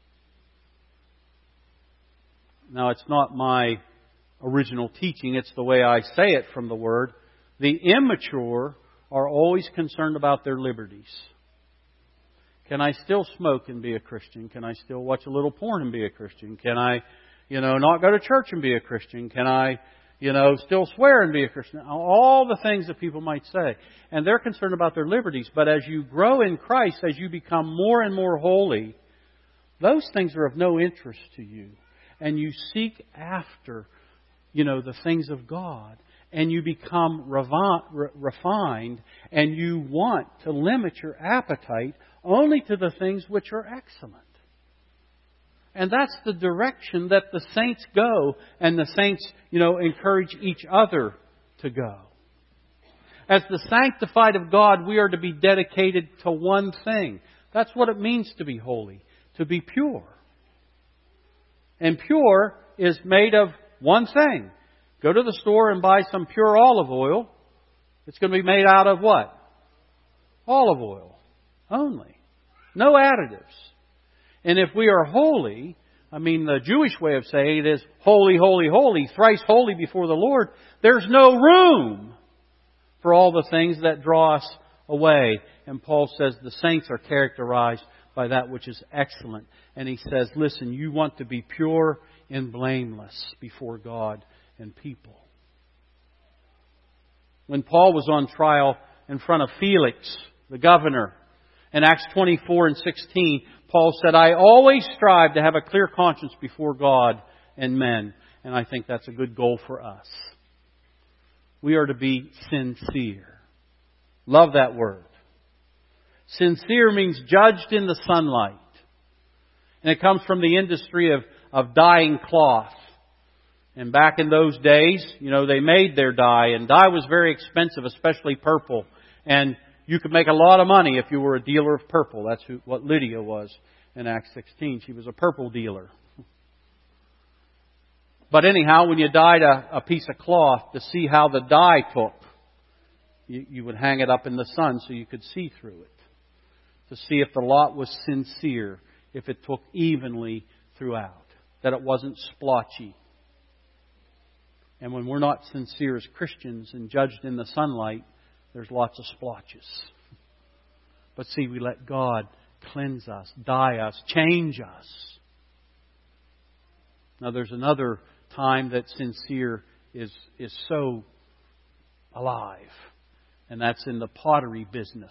Speaker 1: Now, it's not my original teaching. It's the way I say it from the Word. The immature are always concerned about their liberties. Can I still smoke and be a Christian? Can I still watch a little porn and be a Christian? Can I, you know, not go to church and be a Christian? Can I, you know, still swear and be a Christian? All the things that people might say. And they're concerned about their liberties. But as you grow in Christ, as you become more and more holy, those things are of no interest to you. And you seek after, you know, the things of God. And you become refined. And you want to limit your appetite only to the things which are excellent. And that's the direction that the saints go, and the saints, you know, encourage each other to go. As the sanctified of God, we are to be dedicated to one thing. That's what it means to be holy, to be pure. And pure is made of one thing. Go to the store and buy some pure olive oil. It's going to be made out of what? Olive oil only. No additives. And if we are holy, I mean, the Jewish way of saying it is holy, holy, holy, thrice holy before the Lord. There's no room for all the things that draw us away. And Paul says the saints are characterized by that which is excellent. And he says, listen, you want to be pure and blameless before God and people. When Paul was on trial in front of Felix, the governor, in Acts twenty-four and sixteen, Paul said, I always strive to have a clear conscience before God and men. And I think that's a good goal for us. We are to be sincere. Love that word. Sincere means judged in the sunlight. And it comes from the industry of, of dyeing cloth. And back in those days, you know, they made their dye, and dye was very expensive, especially purple. And you could make a lot of money if you were a dealer of purple. That's who, what Lydia was in Acts sixteen. She was a purple dealer. But anyhow, when you dyed a, a piece of cloth, to see how the dye took, you, you would hang it up in the sun so you could see through it. To see if the lot was sincere, if it took evenly throughout, that it wasn't splotchy. And when we're not sincere as Christians and judged in the sunlight, there's lots of splotches. But see, we let God cleanse us, dye us, change us. Now there's another time that sincere is, is so alive. And that's in the pottery business.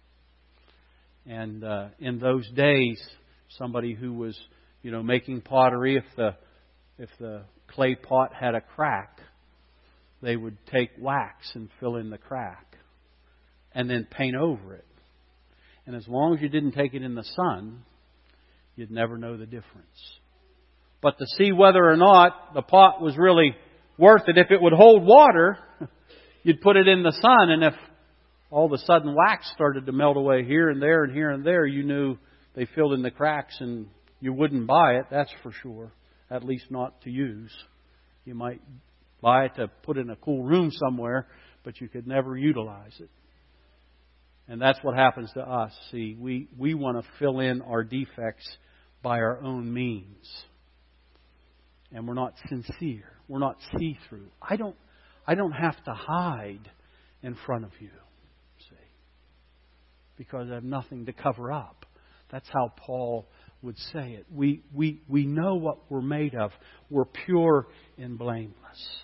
Speaker 1: And uh, in those days, somebody who was, you know, making pottery, if the if the clay pot had a crack, they would take wax and fill in the crack and then paint over it. And as long as you didn't take it in the sun, you'd never know the difference. But to see whether or not the pot was really worth it, if it would hold water, you'd put it in the sun, and if all of a sudden wax started to melt away here and there and here and there, you knew they filled in the cracks, and you wouldn't buy it, that's for sure. At least not to use. You might buy it to put in a cool room somewhere, but you could never utilize it. And that's what happens to us. See, we, we want to fill in our defects by our own means. And we're not sincere. We're not see-through. I don't, I don't have to hide in front of you, see, because I have nothing to cover up. That's how Paul would say it. We, we, we know what we're made of. We're pure and blameless.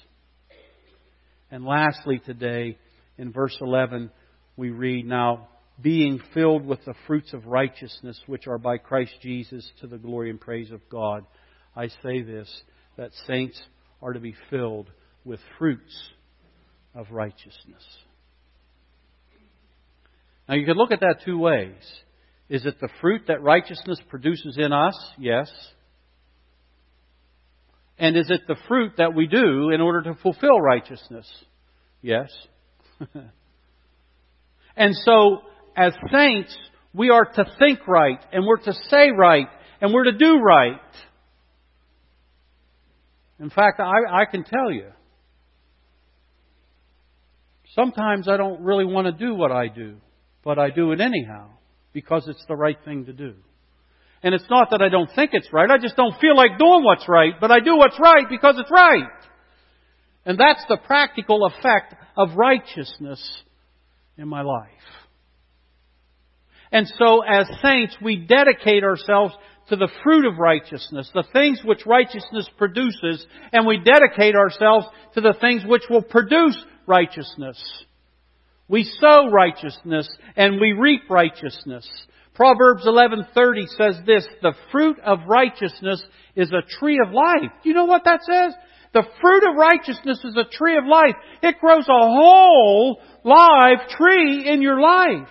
Speaker 1: And lastly today, in verse eleven, we read, "Now, being filled with the fruits of righteousness, which are by Christ Jesus, to the glory and praise of God." I say this, that saints are to be filled with fruits of righteousness. Now, you could look at that two ways. Is it the fruit that righteousness produces in us? Yes. And is it the fruit that we do in order to fulfill righteousness? Yes. And so, as saints, we are to think right, and we're to say right, and we're to do right. In fact, I, I can tell you, sometimes I don't really want to do what I do, but I do it anyhow, because it's the right thing to do. And it's not that I don't think it's right, I just don't feel like doing what's right, but I do what's right because it's right. And that's the practical effect of righteousness in my life. And so as saints, we dedicate ourselves to the fruit of righteousness, the things which righteousness produces, and we dedicate ourselves to the things which will produce righteousness. We sow righteousness and we reap righteousness. Proverbs eleven thirty says this, "The fruit of righteousness is a tree of life." Do you know what that says? The fruit of righteousness is a tree of life. It grows a whole live tree in your life.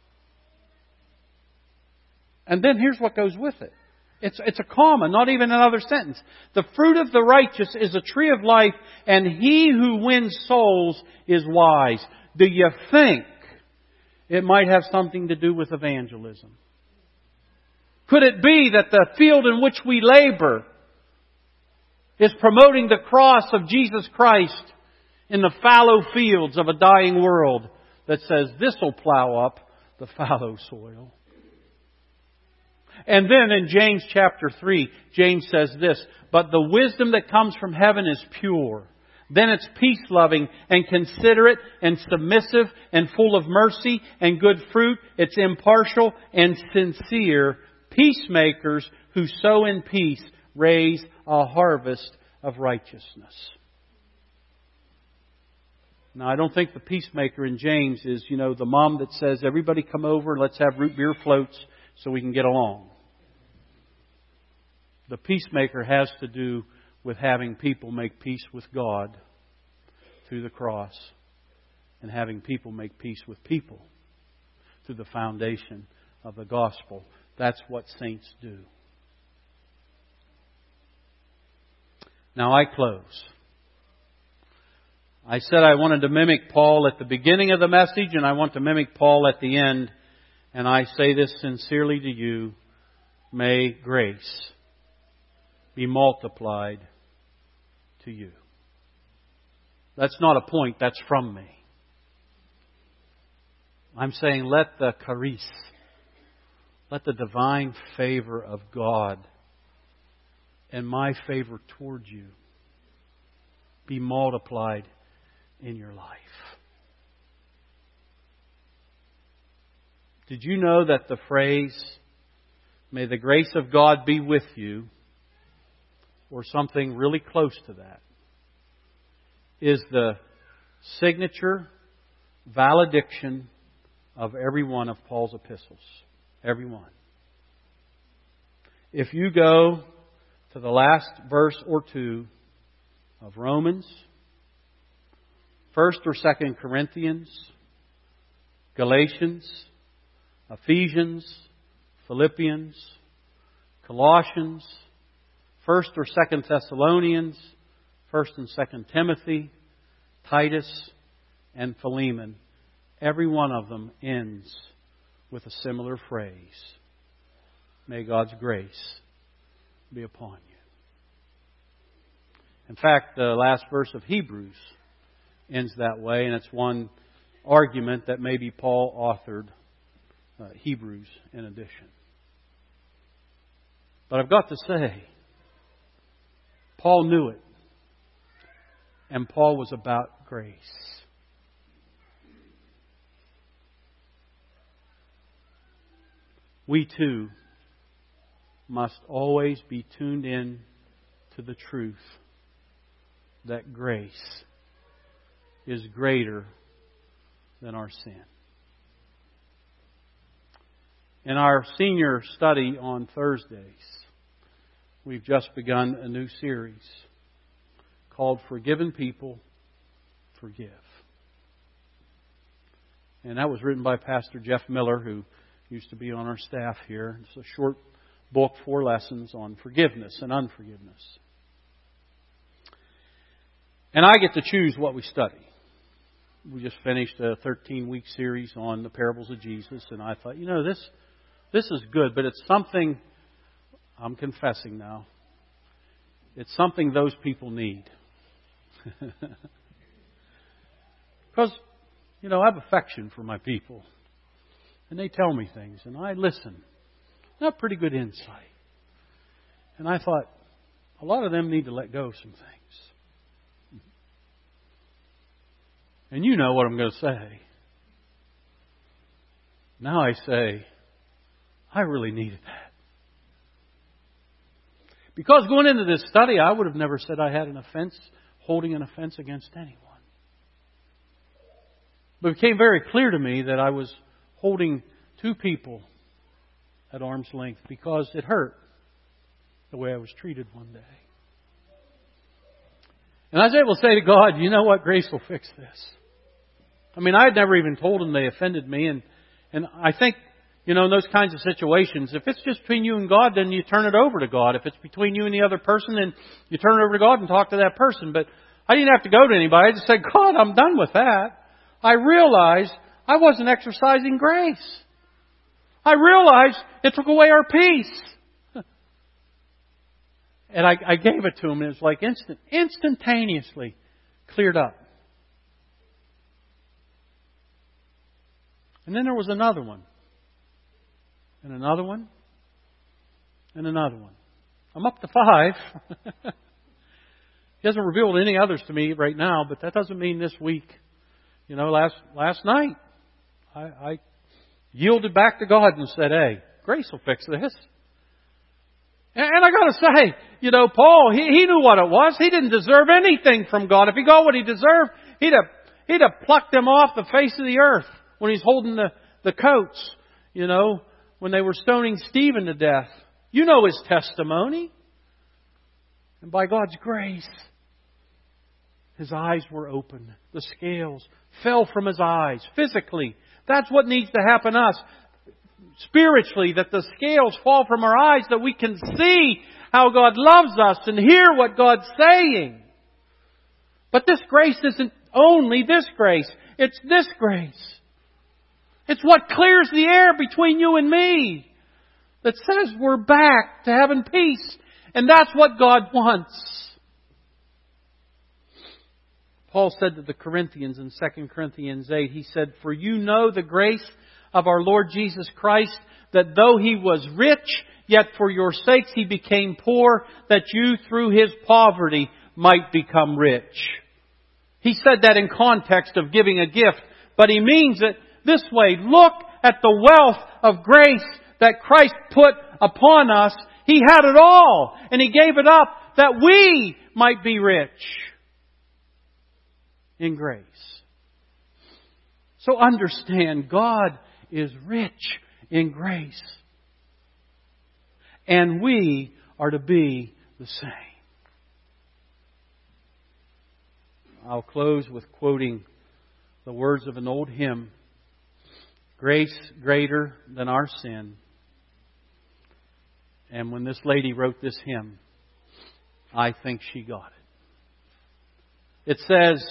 Speaker 1: And then here's what goes with it. It's, it's a comma, not even another sentence. "The fruit of the righteous is a tree of life, and he who wins souls is wise." Do you think it might have something to do with evangelism? Could it be that the field in which we labor is promoting the cross of Jesus Christ in the fallow fields of a dying world that says, "This will plow up the fallow soil"? And then in James chapter three, James says this, "But the wisdom that comes from heaven is pure. Then it's peace-loving and considerate and submissive and full of mercy and good fruit. It's impartial and sincere. Peacemakers who sow in peace raise a harvest of righteousness." Now, I don't think the peacemaker in James is, you know, the mom that says, "Everybody come over, let's have root beer floats so we can get along." The peacemaker has to do with having people make peace with God through the cross, and having people make peace with people through the foundation of the gospel. That's what saints do. Now I close. I said I wanted to mimic Paul at the beginning of the message, and I want to mimic Paul at the end. And I say this sincerely to you. May grace be multiplied to you. That's not a point, that's from me. I'm saying let the charis, let the divine favor of God and my favor towards you be multiplied in your life. Did you know that the phrase, may the grace of God be with you, or something really close to that, is the signature valediction of every one of Paul's epistles. Every one. If you go to the last verse or two of Romans, First or Second Corinthians, Galatians, Ephesians, Philippians, Colossians, First or Second Thessalonians, First and Second Timothy, Titus, and Philemon, every one of them ends with a similar phrase. May God's grace be upon you. In fact, the last verse of Hebrews ends that way, and it's one argument that maybe Paul authored uh, Hebrews in addition. But I've got to say, Paul knew it. And Paul was about grace. We too must always be tuned in to the truth that grace is greater than our sin. In our senior study on Thursdays, we've just begun a new series called Forgiven People Forgive. And that was written by Pastor Jeff Miller, who used to be on our staff here. It's a short book, four lessons on forgiveness and unforgiveness. And I get to choose what we study. We just finished a thirteen-week series on the parables of Jesus, and I thought, you know, this this is good, but it's something, I'm confessing now, it's something those people need. Because, you know, I have affection for my people. And they tell me things, and I listen. I have pretty good insight. And I thought, a lot of them need to let go of some things. And you know what I'm going to say. Now I say, I really needed that. Because going into this study, I would have never said I had an offense, holding an offense against anyone. But it became very clear to me that I was holding two people at arm's length because it hurt the way I was treated one day. And I was able to say to God, you know what? Grace will fix this. I mean, I had never even told them they offended me. And, and I think, you know, in those kinds of situations, if it's just between you and God, then you turn it over to God. If it's between you and the other person, then you turn it over to God and talk to that person. But I didn't have to go to anybody. I just said, God, I'm done with that. I realized I wasn't exercising grace. I realized it took away our peace. And I, I gave it to him, and it was like instant, instantaneously cleared up. And then there was another one. And another one. And another one. I'm up to five. He hasn't revealed any others to me right now, but that doesn't mean this week. You know, last last night, I, I yielded back to God and said, hey, grace will fix this. And, and I got to say, you know, Paul, he, he knew what it was. He didn't deserve anything from God. If he got what he deserved, he'd have, he'd have plucked them off the face of the earth when he's holding the, the coats, you know, when they were stoning Stephen to death. You know his testimony. And by God's grace, his eyes were opened. The scales fell from his eyes physically. That's what needs to happen to us spiritually, that the scales fall from our eyes, that we can see how God loves us and hear what God's saying. But this grace isn't only this grace. It's this grace. It's what clears the air between you and me. That says we're back to having peace. And that's what God wants. Paul said to the Corinthians in Second Corinthians eight, he said, "For you know the grace of our Lord Jesus Christ, that though He was rich, yet for your sakes He became poor, that you through His poverty might become rich." He said that in context of giving a gift, but he means it this way. Look at the wealth of grace that Christ put upon us. He had it all, and He gave it up that we might be rich in grace. So understand, God is rich in grace. And we are to be the same. I'll close with quoting the words of an old hymn. Grace greater than our sin. And when this lady wrote this hymn, I think she got it. It says,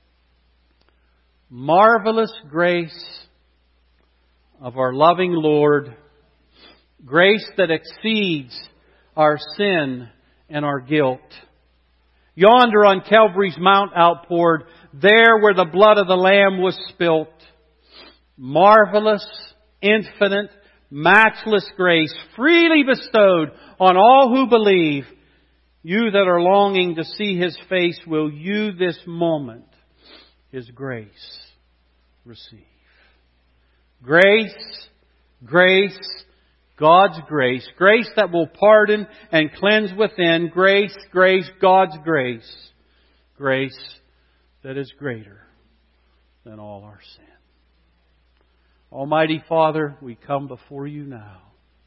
Speaker 1: "Marvelous grace of our loving Lord, grace that exceeds our sin and our guilt. Yonder on Calvary's mount outpoured, there where the blood of the Lamb was spilt. Marvelous, infinite, matchless grace, freely bestowed on all who believe. You that are longing to see His face, will you this moment His grace receive?" Grace, grace, God's grace. Grace that will pardon and cleanse within. Grace, grace, God's grace. Grace that is greater than all our sin. Almighty Father, we come before You now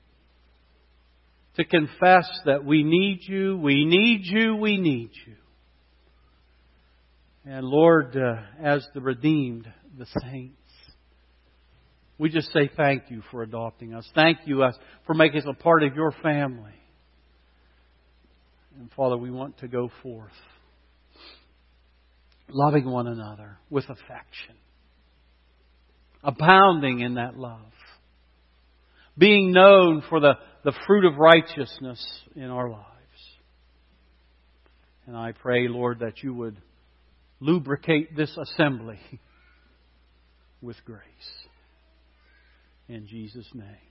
Speaker 1: to confess that we need You, we need You, we need You. And Lord, uh, as the redeemed, the saints, we just say thank You for adopting us. Thank You us for making us a part of Your family. And Father, we want to go forth loving one another with affection, abounding in that love, being known for the, the fruit of righteousness in our lives. And I pray, Lord, that You would lubricate this assembly with grace. In Jesus' name.